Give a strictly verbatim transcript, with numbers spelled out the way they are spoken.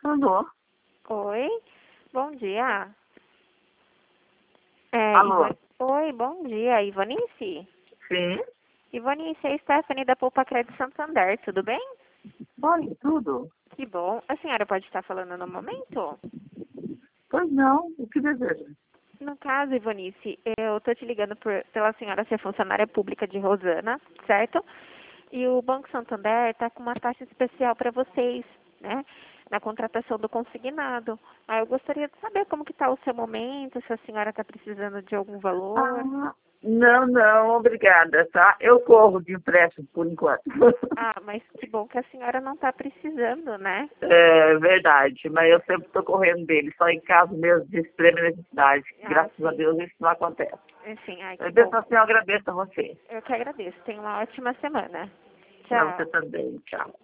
Alô? Oi, bom dia. É, Alô? Ivan... Oi, bom dia, Ivanice? Sim? Ivanice, é a Stephanie da Poupa Crédito Santander, tudo bem? Oi, tudo? Que bom. A senhora pode estar falando no momento? Pois não, o que deseja? No caso, Ivanice, eu tô te ligando por, pela senhora ser funcionária pública de Rosana, certo? E o Banco Santander está com uma taxa especial para vocês, né? Na contratação do consignado. Aí eu gostaria de saber como que está o seu momento, se a senhora está precisando de algum valor. Ah, não, não, obrigada, tá? Eu corro de empréstimo por enquanto. Ah, mas que bom que a senhora não está precisando, né? É verdade, mas eu sempre estou correndo dele, só em caso mesmo de extrema necessidade. Ah, Graças a sim. Deus isso não acontece. Enfim, ai, que Eu bom. mesmo assim eu agradeço a você. Eu que agradeço. Tenha uma ótima semana. Para você Tchau. também, tchau.